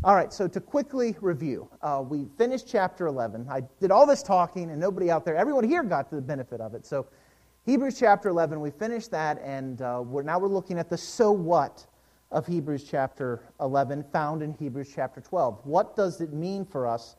All right, so to quickly review, we finished chapter 11. I did all this talking, and nobody out there, everyone here got the benefit of it. So Hebrews chapter 11, we finished that, and we're looking at the so what of Hebrews chapter 11, found in Hebrews chapter 12. What does it mean for us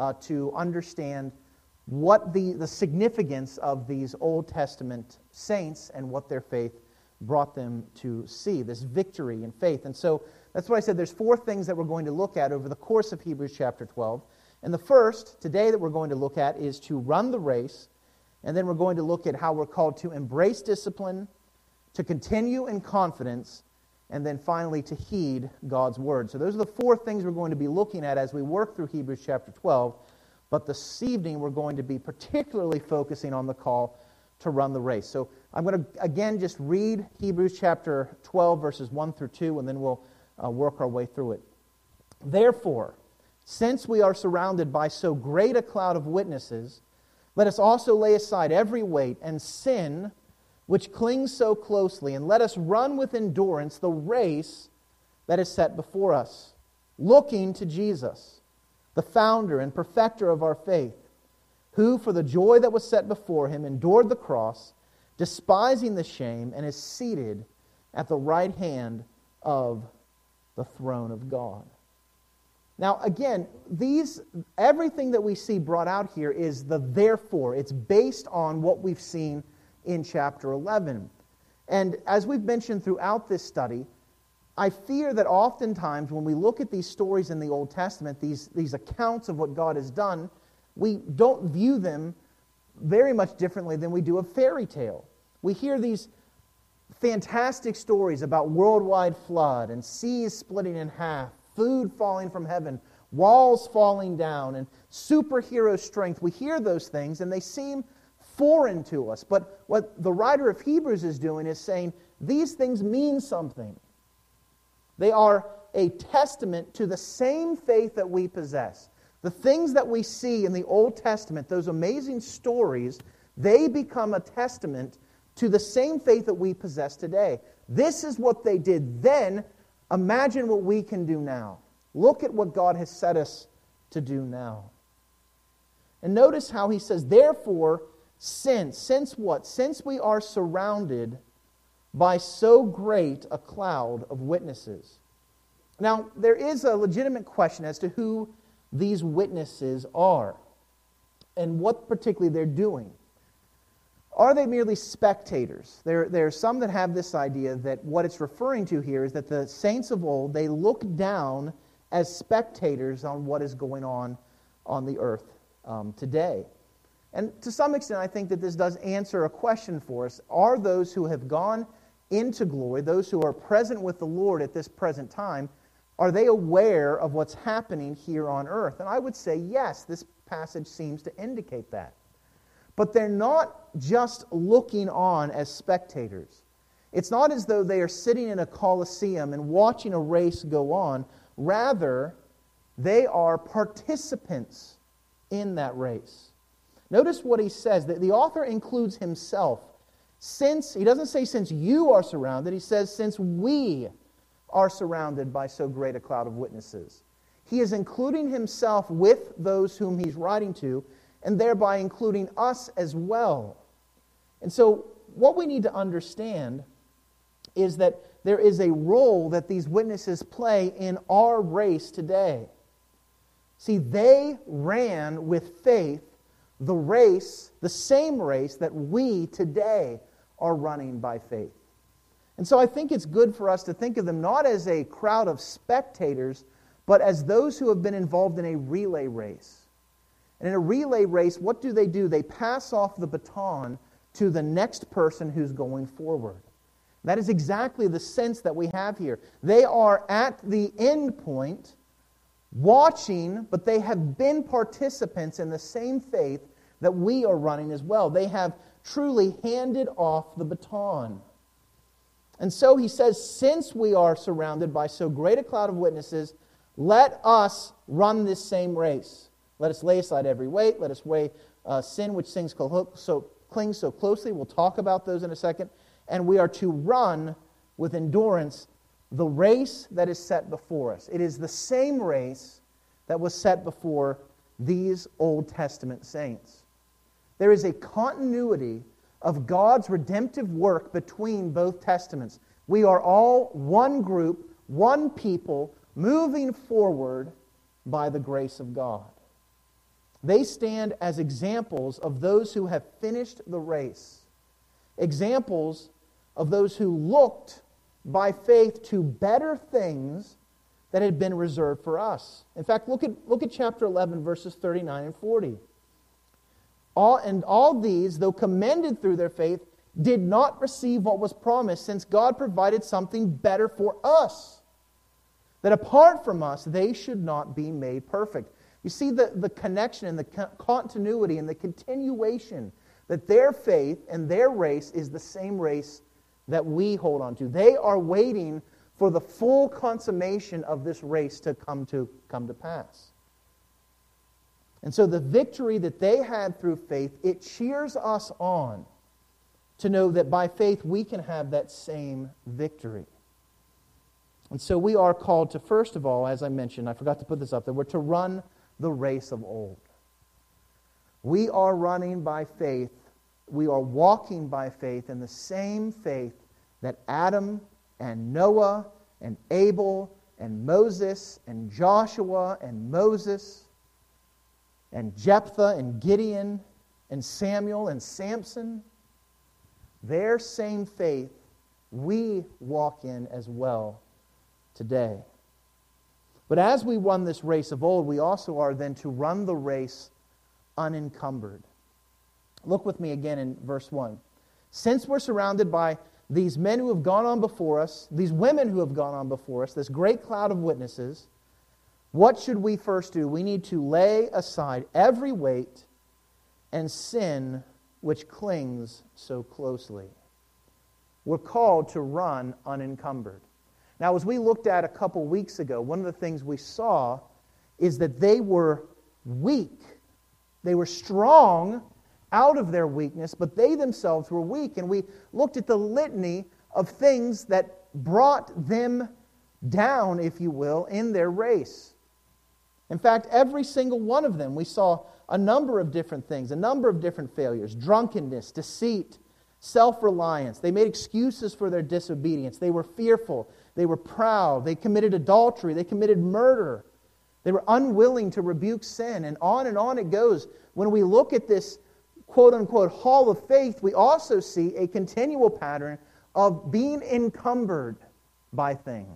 to understand what the significance of these Old Testament saints and what their faith brought them to see, this victory in faith? And so that's what I said. There's 4 things that we're going to look at over the course of Hebrews chapter 12. And the first, today, that we're going to look at is to run the race. And then we're going to look at how we're called to embrace discipline, to continue in confidence, and then finally to heed God's word. So those are the 4 things we're going to be looking at as we work through Hebrews chapter 12. But this evening we're going to be particularly focusing on the call to run the race. So I'm going to, again, just read Hebrews chapter 12, verses 1 through 2, and then we'll work our way through it. Therefore, since we are surrounded by so great a cloud of witnesses, let us also lay aside every weight and sin which clings so closely, and let us run with endurance the race that is set before us, looking to Jesus, the founder and perfecter of our faith, who for the joy that was set before him endured the cross, despising the shame, and is seated at the right hand of the throne of God. Now, again, everything that we see brought out here is the therefore. It's based on what we've seen in chapter 11. And as we've mentioned throughout this study, I fear that oftentimes when we look at these stories in the Old Testament, these accounts of what God has done, we don't view them very much differently than we do a fairy tale. We hear these fantastic stories about worldwide flood and seas splitting in half, food falling from heaven, walls falling down, and superhero strength. We hear those things and they seem foreign to us. But what the writer of Hebrews is doing is saying these things mean something. They are a testament to the same faith that we possess. The things that we see in the Old Testament, those amazing stories, they become a testament to the same faith that we possess today. This is what they did then. Imagine what we can do now. Look at what God has set us to do now. And notice how he says, therefore, since what? Since we are surrounded by so great a cloud of witnesses. Now, there is a legitimate question as to who these witnesses are and what particularly they're doing. Are they merely spectators? There are some that have this idea that what it's referring to here is that the saints of old, they look down as spectators on what is going on the earth today. And to some extent, I think that this does answer a question for us. Are those who have gone into glory, those who are present with the Lord at this present time, are they aware of what's happening here on earth? And I would say yes, this passage seems to indicate that. But they're not just looking on as spectators. It's not as though they are sitting in a coliseum and watching a race go on. Rather, they are participants in that race. Notice what he says, that the author includes himself. He doesn't say since you are surrounded, he says since we are surrounded by so great a cloud of witnesses. He is including himself with those whom he's writing to, and thereby including us as well. And so what we need to understand is that there is a role that these witnesses play in our race today. See, they ran with faith the race, the same race that we today are running by faith. And so I think it's good for us to think of them not as a crowd of spectators, but as those who have been involved in a relay race. And in a relay race, what do? They pass off the baton to the next person who's going forward. That is exactly the sense that we have here. They are at the end point, watching, but they have been participants in the same faith that we are running as well. They have truly handed off the baton. And so he says, since we are surrounded by so great a cloud of witnesses, let us run this same race. Let us lay aside every weight. Let us weigh sin which clings so closely. We'll talk about those in a second. And we are to run with endurance the race that is set before us. It is the same race that was set before these Old Testament saints. There is a continuity of God's redemptive work between both testaments. We are all one group, one people, moving forward by the grace of God. They stand as examples of those who have finished the race, examples of those who looked by faith to better things that had been reserved for us. In fact, look at chapter 11, verses 39 and 40. All these, though commended through their faith, did not receive what was promised, since God provided something better for us, that apart from us, they should not be made perfect. You see the connection and the continuity and the continuation, that their faith and their race is the same race that we hold on to. They are waiting for the full consummation of this race to come to pass. And so the victory that they had through faith, it cheers us on to know that by faith we can have that same victory. And so we are called to, first of all, as I mentioned, I forgot to put this up there, we're to run the race of old. We are running by faith. We are walking by faith in the same faith that Adam and Noah and Abel and Moses and Joshua and Moses and Jephthah and Gideon and Samuel and Samson, their same faith we walk in as well today. But as we run this race of old, we also are then to run the race unencumbered. Look with me again in verse 1. Since we're surrounded by these men who have gone on before us, these women who have gone on before us, this great cloud of witnesses, what should we first do? We need to lay aside every weight and sin which clings so closely. We're called to run unencumbered. Now, as we looked at a couple weeks ago, one of the things we saw is that they were weak. They were strong out of their weakness, but they themselves were weak. And we looked at the litany of things that brought them down, if you will, in their race. In fact, every single one of them, we saw a number of different things, a number of different failures: drunkenness, deceit, self-reliance. They made excuses for their disobedience. They were fearful. They were proud. They committed adultery. They committed murder. They were unwilling to rebuke sin. And on it goes. When we look at this quote-unquote hall of faith, we also see a continual pattern of being encumbered by things.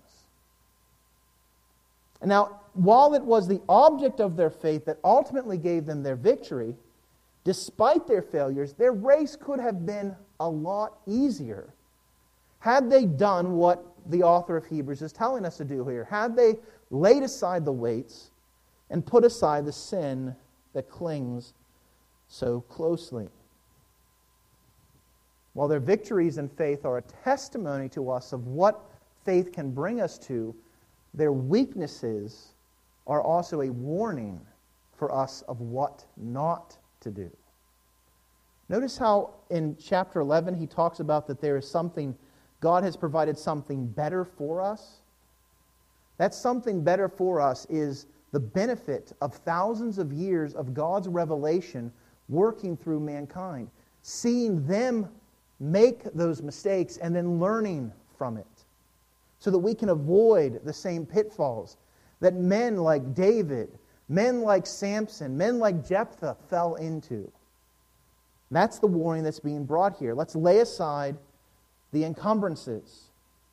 And now, while it was the object of their faith that ultimately gave them their victory, despite their failures, their race could have been a lot easier had they done what the author of Hebrews is telling us to do here. Had they laid aside the weights and put aside the sin that clings so closely. While their victories in faith are a testimony to us of what faith can bring us to, their weaknesses are also a warning for us of what not to do. Notice how in chapter 11 he talks about that there is something, God has provided something better for us. That something better for us is the benefit of thousands of years of God's revelation working through mankind, seeing them make those mistakes and then learning from it, so that we can avoid the same pitfalls that men like David, men like Samson, men like Jephthah fell into. That's the warning that's being brought here. Let's lay aside the encumbrances.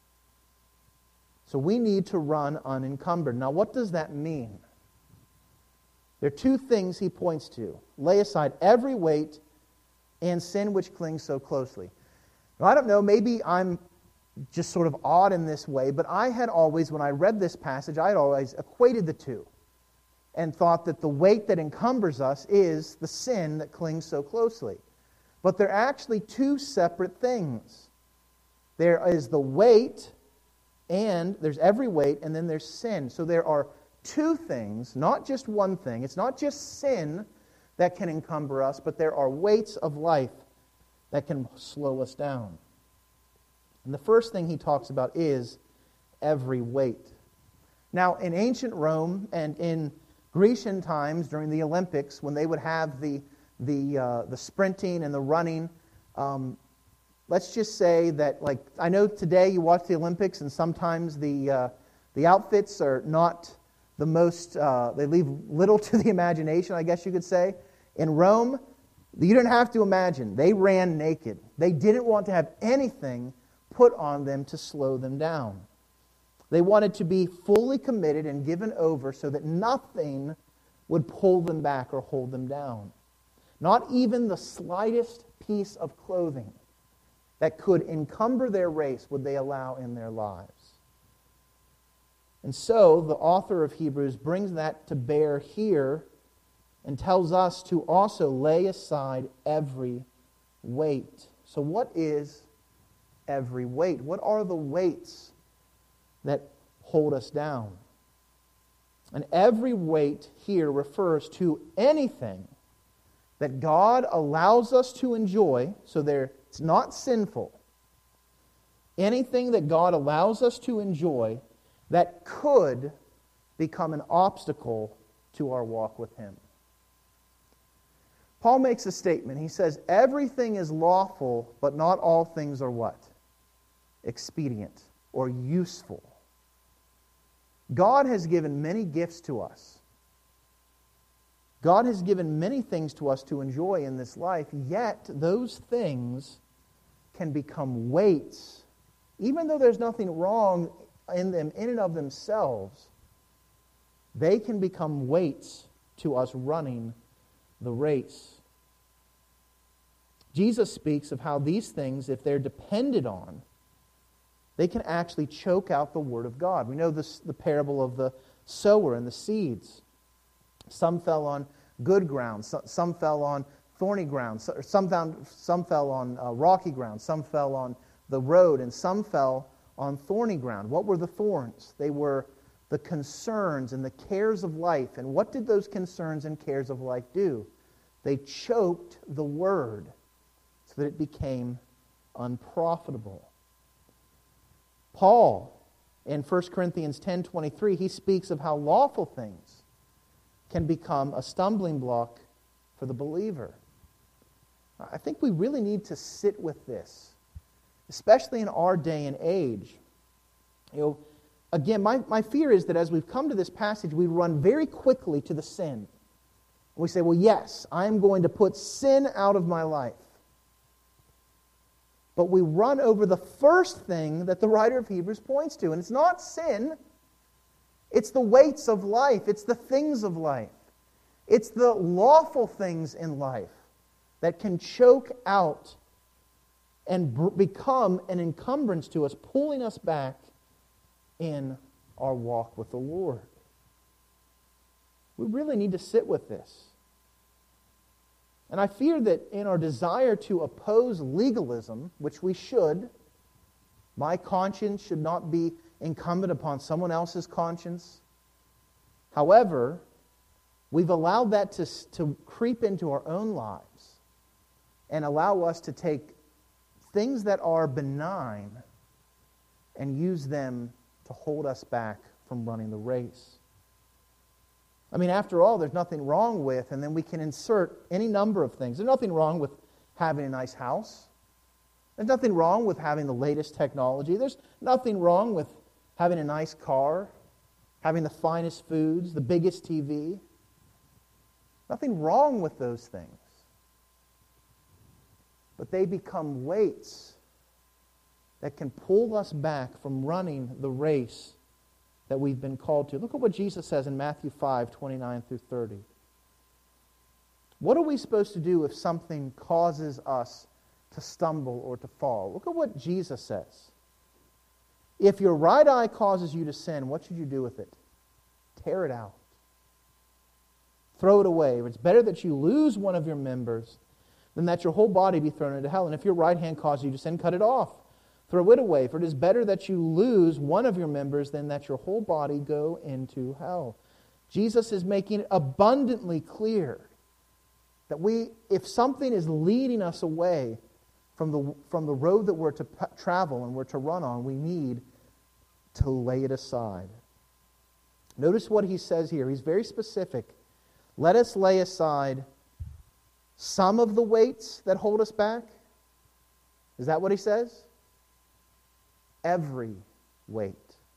So we need to run unencumbered. Now, what does that mean? There are two things he points to. Lay aside every weight and sin which clings so closely. Now, I don't know, maybe I'm just sort of odd in this way, but I had always, when I read this passage, I had always equated the two and thought that the weight that encumbers us is the sin that clings so closely. But they're actually two separate things. There is the weight, and there's every weight, and then there's sin. So there are two things, not just one thing. It's not just sin that can encumber us, but there are weights of life that can slow us down. And the first thing he talks about is every weight. Now, in ancient Rome and in Grecian times during the Olympics, when they would have the sprinting and the running, let's just say that, like, I know today you watch the Olympics and sometimes the outfits are not the most, they leave little to the imagination, I guess you could say. In Rome, you didn't have to imagine. They ran naked. They didn't want to have anything put on them to slow them down. They wanted to be fully committed and given over so that nothing would pull them back or hold them down. Not even the slightest piece of clothing that could encumber their race would they allow in their lives. And so the author of Hebrews brings that to bear here and tells us to also lay aside every weight. So what is every weight? What are the weights that hold us down? And every weight here refers to anything that God allows us to enjoy, so it's not sinful. Anything that God allows us to enjoy that could become an obstacle to our walk with Him. Paul makes a statement. He says, everything is lawful, but not all things are what? Expedient or useful. God has given many gifts to us. God has given many things to us to enjoy in this life, yet those things can become weights. Even though there's nothing wrong in them in and of themselves, they can become weights to us running the race. Jesus speaks of how these things, if they're depended on, they can actually choke out the Word of God. We know the parable of the sower and the seeds. Some fell on good ground. Some fell on thorny ground. Some fell on rocky ground. Some fell on the road. And some fell on thorny ground. What were the thorns? They were the concerns and the cares of life. And what did those concerns and cares of life do? They choked the Word so that it became unprofitable. Paul, in 1 Corinthians 10:23, he speaks of how lawful things can become a stumbling block for the believer. I think we really need to sit with this, especially in our day and age. Again, my fear is that as we've come to this passage, we run very quickly to the sin. We say, well, yes, I'm going to put sin out of my life. But we run over the first thing that the writer of Hebrews points to. And it's not sin. It's the weights of life. It's the things of life. It's the lawful things in life that can choke out and become an encumbrance to us, pulling us back in our walk with the Lord. We really need to sit with this. And I fear that in our desire to oppose legalism, which we should, my conscience should not be incumbent upon someone else's conscience. However, we've allowed that to creep into our own lives and allow us to take things that are benign and use them to hold us back from running the race. I mean, after all, there's nothing wrong with, and then we can insert any number of things. There's nothing wrong with having a nice house. There's nothing wrong with having the latest technology. There's nothing wrong with having a nice car, having the finest foods, the biggest TV. Nothing wrong with those things. But they become weights that can pull us back from running the race that we've been called to. Look at what Jesus says in Matthew 5:29 through 30. What are we supposed to do if something causes us to stumble or to fall? Look at what Jesus says. If your right eye causes you to sin, what should you do with it? Tear it out. Throw it away. It's better that you lose one of your members than that your whole body be thrown into hell. And if your right hand causes you to sin, cut it off. Throw it away, for it is better that you lose one of your members than that your whole body go into hell. Jesus is making it abundantly clear that if something is leading us away from the road that we're to travel and we're to run on, we need to lay it aside. Notice what he says here. He's very specific. Let us lay aside some of the weights that hold us back. Is that what he says? Every weight.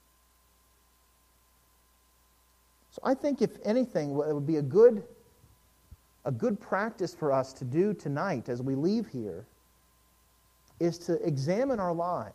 So I think, if anything, it would be a good practice for us to do tonight as we leave here is to examine our lives.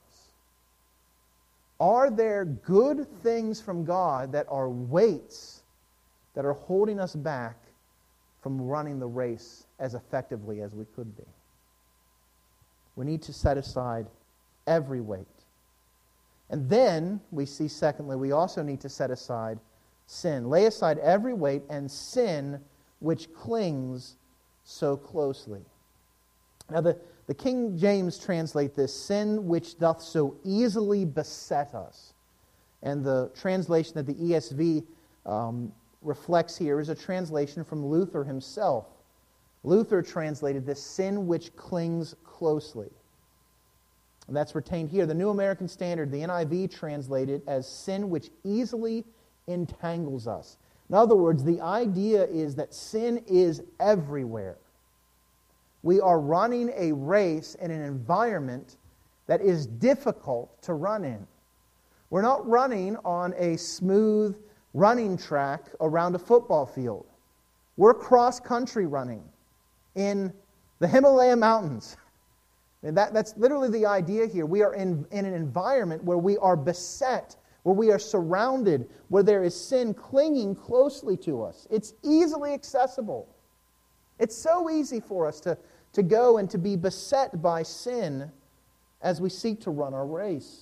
Are there good things from God that are weights that are holding us back from running the race as effectively as we could be? We need to set aside every weight. And then we see, secondly, we also need to set aside sin. Lay aside every weight and sin which clings so closely. Now, the King James translate this, sin which doth so easily beset us. And the translation that the ESV reflects here is a translation from Luther himself. Luther translated this, sin which clings closely. And that's retained here. The New American Standard, the NIV, translated as sin which easily entangles us. In other words, the idea is that sin is everywhere. We are running a race in an environment that is difficult to run in. We're not running on a smooth running track around a football field. We're cross-country running in the Himalaya Mountains. And that's literally the idea here. We are in an environment where we are beset, where we are surrounded, where there is sin clinging closely to us. It's easily accessible. It's so easy for us to go and to be beset by sin as we seek to run our race.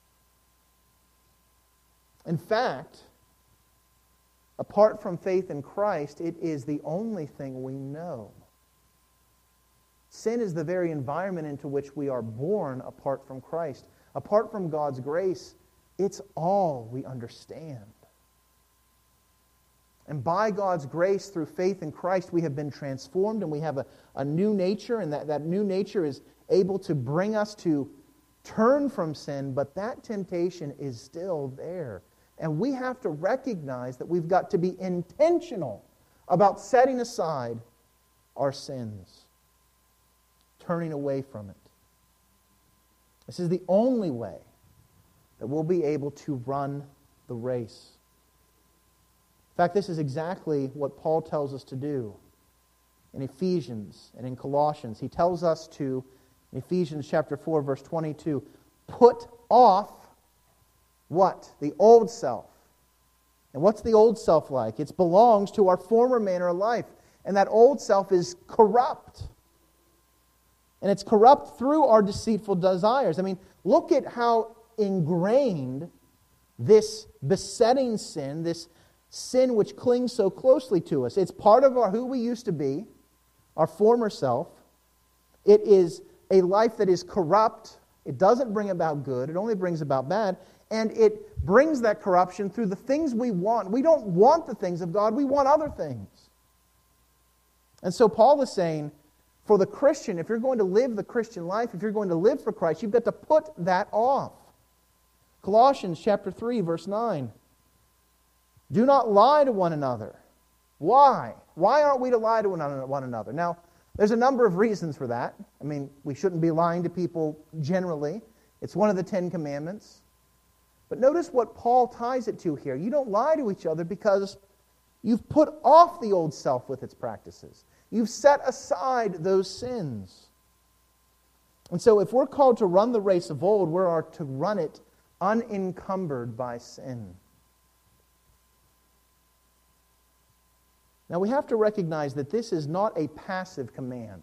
In fact, apart from faith in Christ, it is the only thing we know. Sin is the very environment into which we are born apart from Christ. Apart from God's grace, it's all we understand. And by God's grace, through faith in Christ, we have been transformed and we have a new nature, and that new nature is able to bring us to turn from sin, but that temptation is still there. And we have to recognize that we've got to be intentional about setting aside our sins, turning away from it. This is the only way that we'll be able to run the race. In fact, this is exactly what Paul tells us to do in Ephesians and in Colossians. He tells us to, in Ephesians chapter 4, verse 22, put off what? The old self. And what's the old self like? It belongs to our former manner of life. And that old self is corrupt. And it's corrupt through our deceitful desires. I mean, look at how ingrained this besetting sin, this sin which clings so closely to us. It's part of who we used to be, our former self. It is a life that is corrupt. It doesn't bring about good. It only brings about bad. And it brings that corruption through the things we want. We don't want the things of God. We want other things. And so Paul is saying, for the Christian, if you're going to live the Christian life, if you're going to live for Christ, you've got to put that off. Colossians chapter 3, verse 9. Do not lie to one another. Why? Why aren't we to lie to one another? Now, there's a number of reasons for that. I mean, we shouldn't be lying to people generally. It's one of the 10 Commandments. But notice what Paul ties it to here. You don't lie to each other because you've put off the old self with its practices. You've set aside those sins. And so if we're called to run the race of old, we are to run it unencumbered by sin. Now we have to recognize that this is not a passive command.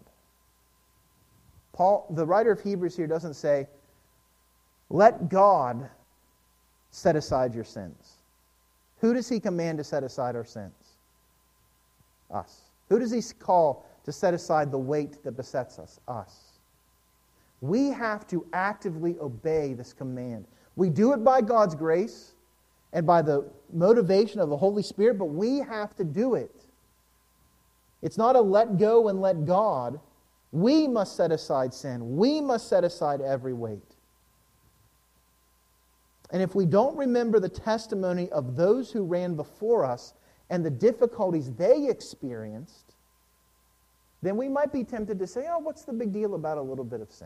Paul, the writer of Hebrews here, doesn't say, let God set aside your sins. Who does he command to set aside our sins? Us. Who does he call to set aside the weight that besets us? Us. We have to actively obey this command. We do it by God's grace and by the motivation of the Holy Spirit, but we have to do it. It's not a let go and let God. We must set aside sin. We must set aside every weight. And if we don't remember the testimony of those who ran before us and the difficulties they experienced, then we might be tempted to say, oh, what's the big deal about a little bit of sin?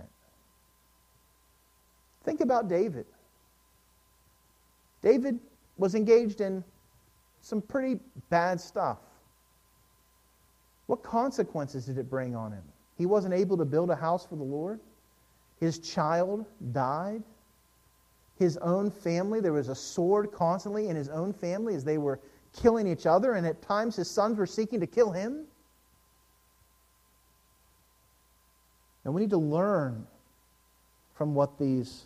Think about David. David was engaged in some pretty bad stuff. What consequences did it bring on him? He wasn't able to build a house for the Lord. His child died. His own family, there was a sword constantly in his own family as they were killing each other, and at times his sons were seeking to kill him. And we need to learn from what these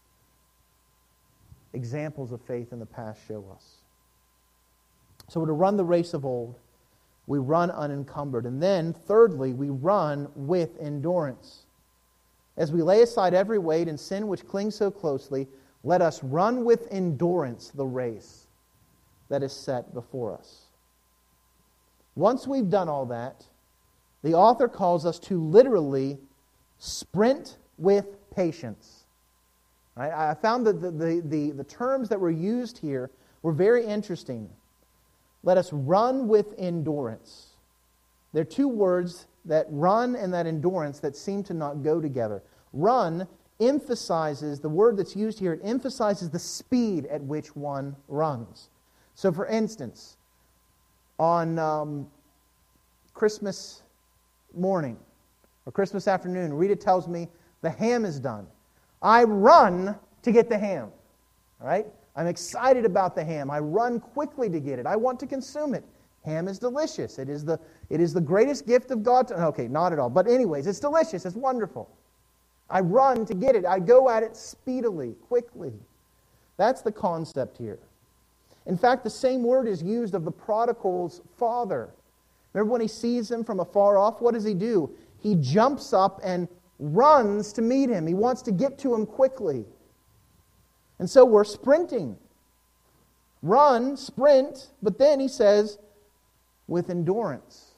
examples of faith in the past show us. So to run the race of old, we run unencumbered. And then, thirdly, we run with endurance. As we lay aside every weight and sin which clings so closely, let us run with endurance the race that is set before us. Once we've done all that, the author calls us to literally sprint with patience. Right? I found that the terms that were used here were very interesting. Let us run with endurance. There are two words, that run and that endurance, that seem to not go together. Run emphasizes, the word that's used here, it emphasizes the speed at which one runs. So for instance, on Christmas morning or Christmas afternoon, Rita tells me the ham is done. I run to get the ham. All right? I'm excited about the ham. I run quickly to get it. I want to consume it. Ham is delicious. It is the greatest gift of God. Okay, not at all. But anyways, it's delicious. It's wonderful. I run to get it. I go at it speedily, quickly. That's the concept here. In fact, the same word is used of the prodigal's father. Remember when he sees him from afar off, what does he do? He jumps up and runs to meet him. He wants to get to him quickly. And so we're sprinting. Run, sprint, but then he says, with endurance.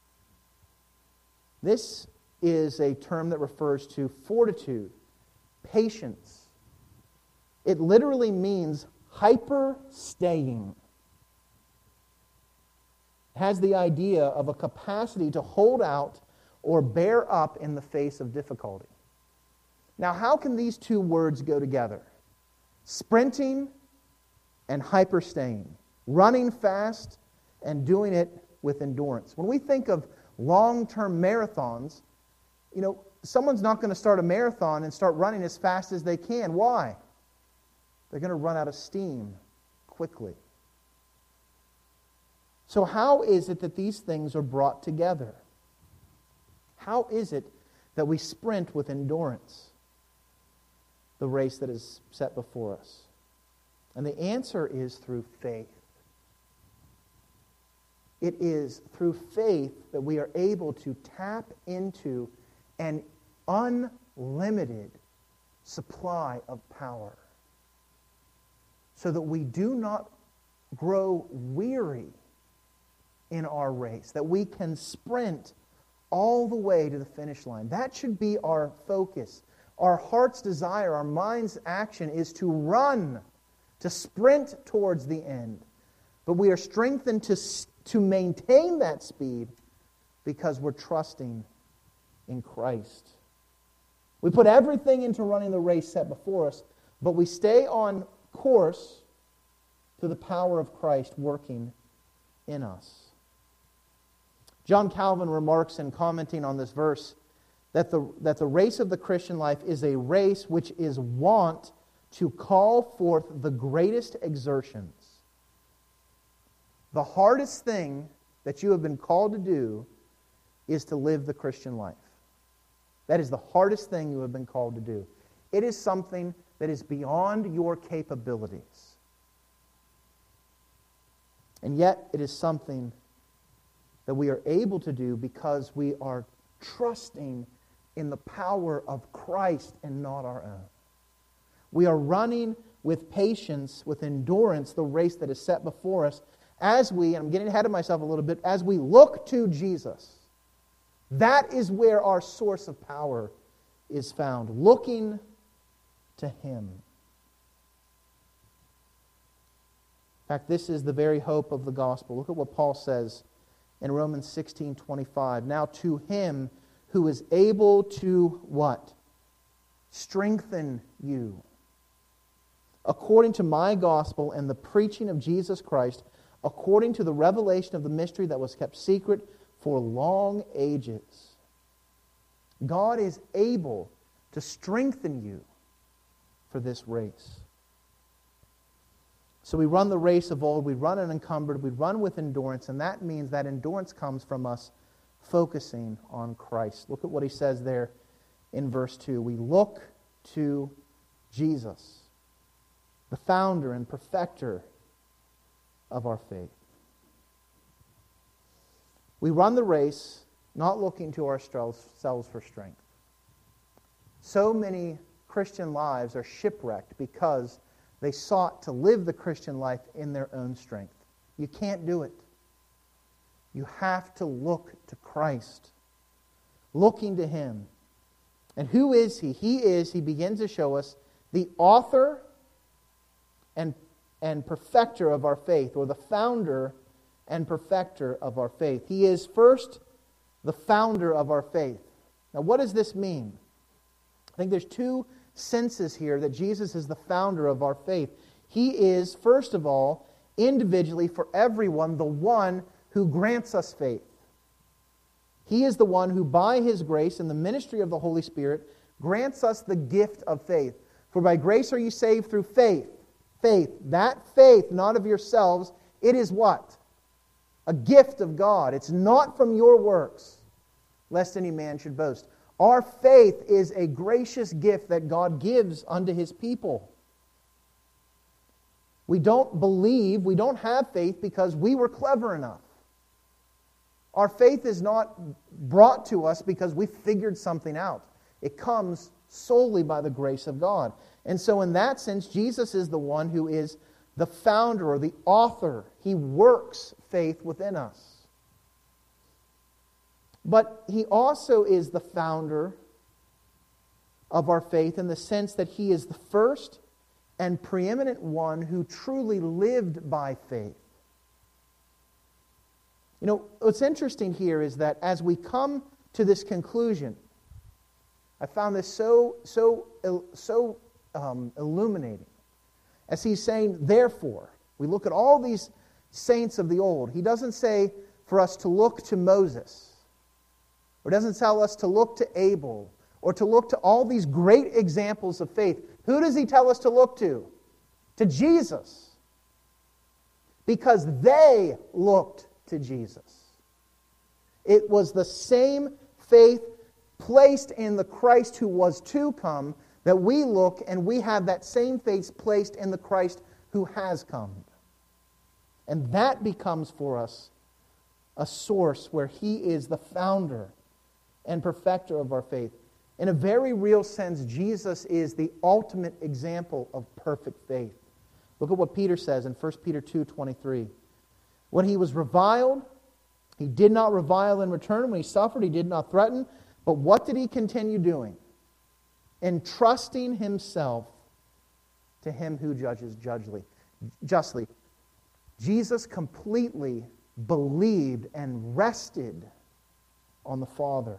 This is a term that refers to fortitude, patience. It literally means hyper-staying. It has the idea of a capacity to hold out or bear up in the face of difficulty. Now, how can these two words go together? Sprinting and hyper-staying. Running fast and doing it with endurance. When we think of long-term marathons, someone's not going to start a marathon and start running as fast as they can. Why? They're going to run out of steam quickly. So how is it that these things are brought together? How is it that we sprint with endurance the race that is set before us? And the answer is through faith. It is through faith that we are able to tap into an unlimited supply of power so that we do not grow weary in our race, that we can sprint all the way to the finish line. That should be our focus. Our heart's desire, our mind's action is to run, to sprint towards the end. But we are strengthened to maintain that speed because we're trusting in Christ. We put everything into running the race set before us, but we stay on course through the power of Christ working in us. John Calvin remarks in commenting on this verse that the race of the Christian life is a race which is wont to call forth the greatest exertions. The hardest thing that you have been called to do is to live the Christian life. That is the hardest thing you have been called to do. It is something that is beyond your capabilities. And yet it is something that we are able to do because we are trusting in the power of Christ and not our own. We are running with patience, with endurance, the race that is set before us as we, and I'm getting ahead of myself a little bit, as we look to Jesus. That is where our source of power is found, looking to Him. In fact, this is the very hope of the gospel. Look at what Paul says in Romans 16:25. Now to him who is able to what? Strengthen you, according to my gospel and the preaching of Jesus Christ, according to the revelation of the mystery that was kept secret for long ages. God is able to strengthen you for this race. So we run the race of old, we run unencumbered, we run with endurance, and that means that endurance comes from us focusing on Christ. Look at what he says there in verse 2. We look to Jesus, the founder and perfecter of our faith. We run the race not looking to ourselves for strength. So many Christian lives are shipwrecked because they sought to live the Christian life in their own strength. You can't do it. You have to look to Christ, looking to Him. And who is He? He begins to show us, the author and perfecter of our faith, or the founder and perfecter of our faith. He is first the founder of our faith. Now, what does this mean? I think there's two senses here that Jesus is the founder of our faith. He is, first of all, individually for everyone, the one who grants us faith. He is the one who, by His grace and the ministry of the Holy Spirit, grants us the gift of faith. For by grace are you saved through faith. Faith. That faith, not of yourselves, it is what? A gift of God. It's not from your works, lest any man should boast. Our faith is a gracious gift that God gives unto His people. We don't believe, we don't have faith because we were clever enough. Our faith is not brought to us because we figured something out. It comes solely by the grace of God. And so in that sense, Jesus is the one who is the founder or the author. He works faith within us. But He also is the founder of our faith in the sense that He is the first and preeminent one who truly lived by faith. You know, what's interesting here is that as we come to this conclusion, I found this so illuminating. As he's saying, therefore, we look at all these saints of the old. He doesn't say for us to look to Moses, or doesn't tell us to look to Abel, or to look to all these great examples of faith. Who does He tell us to look to? To Jesus. Because they looked to Jesus. It was the same faith placed in the Christ who was to come that we look, and we have that same faith placed in the Christ who has come. And that becomes for us a source where He is the founder and perfecter of our faith. In a very real sense, Jesus is the ultimate example of perfect faith. Look at what Peter says in 1 Peter 2:23. When He was reviled, He did not revile in return. When He suffered, He did not threaten. But what did He continue doing? Entrusting Himself to Him who judges justly. Jesus completely believed and rested on the Father.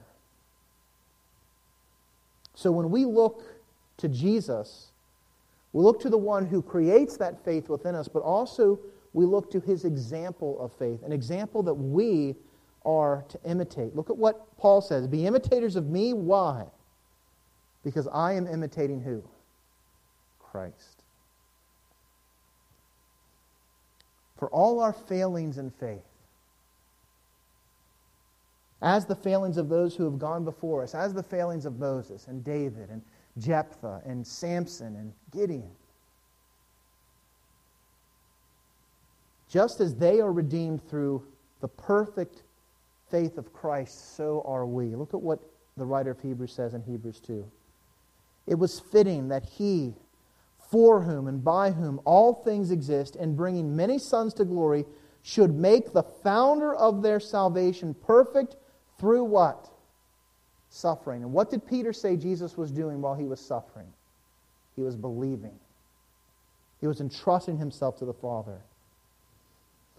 So when we look to Jesus, we look to the one who creates that faith within us, but also we look to His example of faith, an example that we are to imitate. Look at what Paul says. Be imitators of me. Why? Because I am imitating who? Christ. For all our failings in faith, as the failings of those who have gone before us, as the failings of Moses and David and Jephthah and Samson and Gideon, just as they are redeemed through the perfect faith of Christ, so are we. Look at what the writer of Hebrews says in Hebrews 2. It was fitting that He, for whom and by whom all things exist, and bringing many sons to glory, should make the founder of their salvation perfect through what? Suffering. And what did Peter say Jesus was doing while He was suffering? He was believing. He was entrusting Himself to the Father.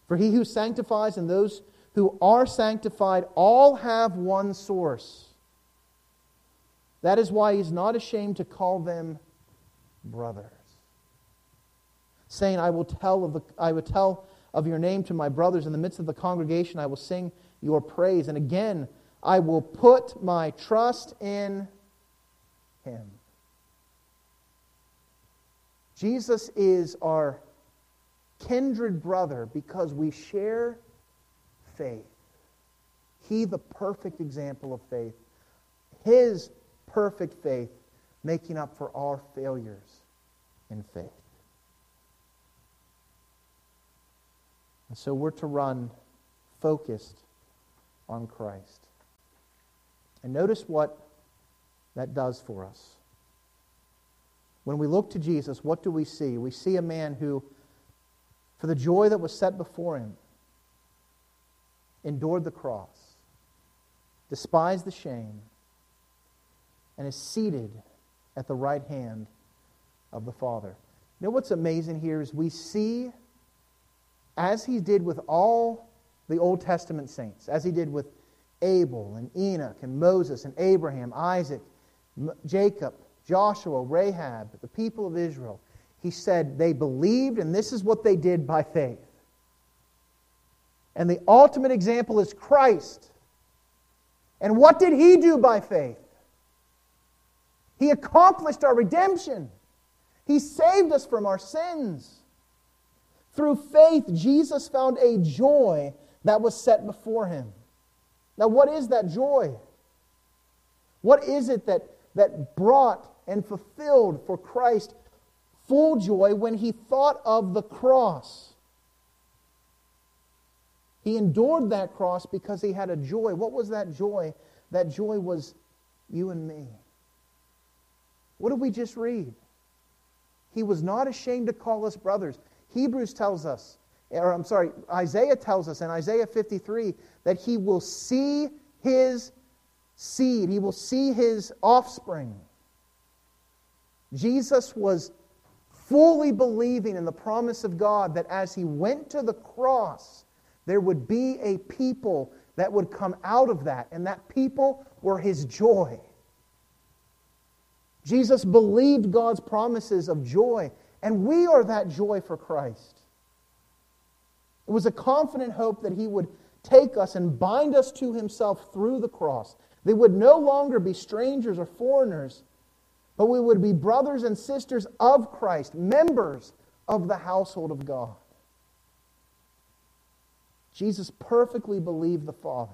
For he who sanctifies and those who are sanctified all have one source. That is why he's not ashamed to call them brothers, saying, I will tell of your name to my brothers. In the midst of the congregation I will sing your praise. And again, I will put my trust in him. Jesus is our kindred brother because we share faith. He, the perfect example of faith. His perfect faith making up for our failures in faith. And so we're to run focused on Christ. And notice what that does for us. When we look to Jesus, what do we see? We see a man who, for the joy that was set before him, endured the cross, despised the shame, and is seated at the right hand of the Father. You know what's amazing here is we see, as he did with all the Old Testament saints, as he did with Abel and Enoch and Moses and Abraham, Isaac, Jacob, Joshua, Rahab, the people of Israel, he said they believed, and this is what they did by faith. And the ultimate example is Christ. And what did he do by faith? He accomplished our redemption. He saved us from our sins. Through faith, Jesus found a joy that was set before him. Now, what is that joy? What is it that brought and fulfilled for Christ full joy when he thought of the cross? He endured that cross because he had a joy. What was that joy? That joy was you and me. What did we just read? He was not ashamed to call us brothers. Isaiah tells us in Isaiah 53 that he will see his seed. He will see his offspring. Jesus was fully believing in the promise of God that as he went to the cross, there would be a people that would come out of that, and that people were his joy. Jesus believed God's promises of joy, and we are that joy for Christ. It was a confident hope that he would take us and bind us to himself through the cross. They would no longer be strangers or foreigners, but we would be brothers and sisters of Christ, members of the household of God. Jesus perfectly believed the Father.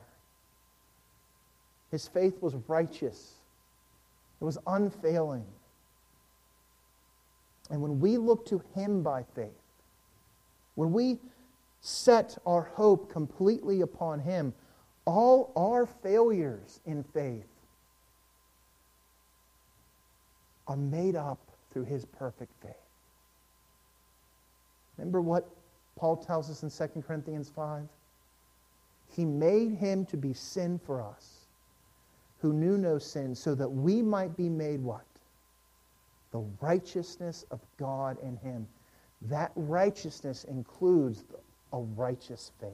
His faith was righteous. It was unfailing. And when we look to him by faith, when we set our hope completely upon him, all our failures in faith are made up through his perfect faith. Remember what Paul tells us in 2 Corinthians 5? He made him to be sin for us, who knew no sin, so that we might be made what? The righteousness of God in him. That righteousness includes a righteous faith.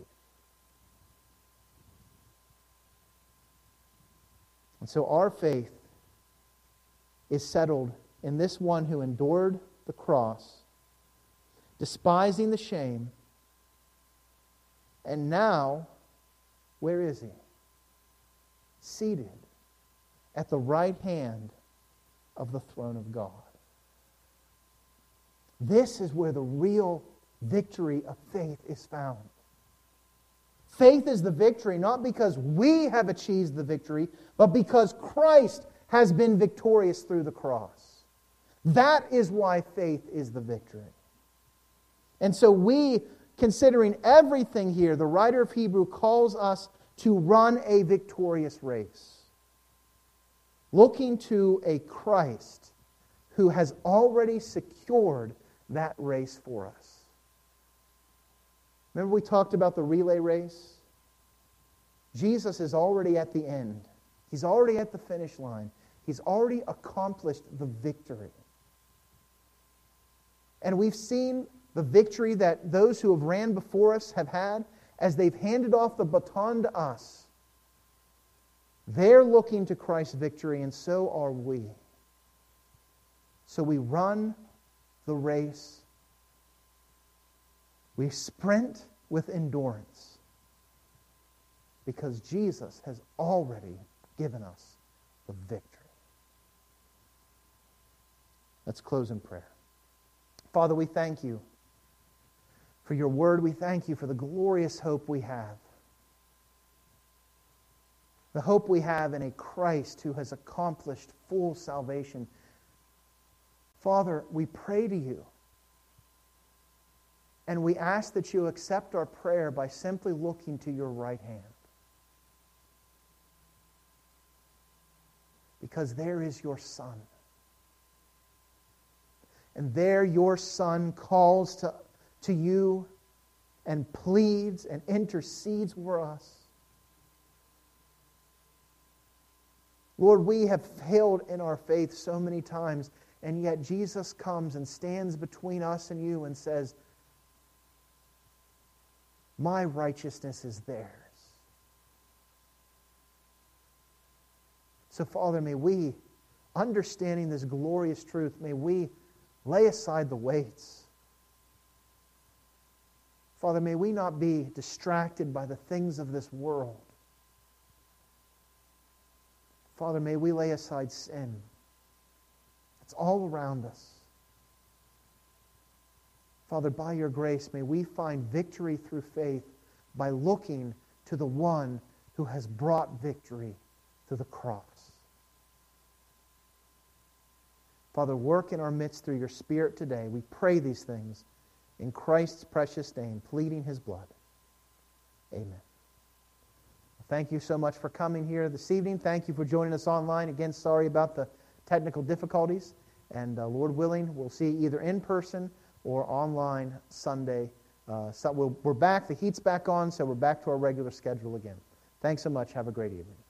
And so our faith is settled in this one who endured the cross, despising the shame, and now, where is he? Seated at the right hand of the throne of God. This is where the real victory of faith is found. Faith is the victory not because we have achieved the victory, but because Christ has been victorious through the cross. That is why faith is the victory. And so we, considering everything here, the writer of Hebrew calls us to run a victorious race, looking to a Christ who has already secured that race for us. Remember we talked about the relay race? Jesus is already at the end. He's already at the finish line. He's already accomplished the victory. And we've seen the victory that those who have ran before us have had, as they've handed off the baton to us, they're looking to Christ's victory, and so are we. So we run the race. We sprint with endurance because Jesus has already given us the victory. Let's close in prayer. Father, we thank you for your word. We thank you for the glorious hope we have. The hope we have in a Christ who has accomplished full salvation. Father, we pray to you, and we ask that you accept our prayer by simply looking to your right hand. Because there is your Son. And there your Son calls to you and pleads and intercedes for us. Lord, we have failed in our faith so many times, and yet Jesus comes and stands between us and you and says, my righteousness is theirs. So, Father, may we, understanding this glorious truth, may we lay aside the weights. Father, may we not be distracted by the things of this world. Father, may we lay aside sin. It's all around us. Father, by your grace, may we find victory through faith by looking to the one who has brought victory through the cross. Father, work in our midst through your Spirit today. We pray these things in Christ's precious name, pleading his blood. Amen. Thank you so much for coming here this evening. Thank you for joining us online. Again, sorry about the technical difficulties. And Lord willing, we'll see you either in person or online Sunday. So we're back. The heat's back on, so we're back to our regular schedule again. Thanks so much. Have a great evening.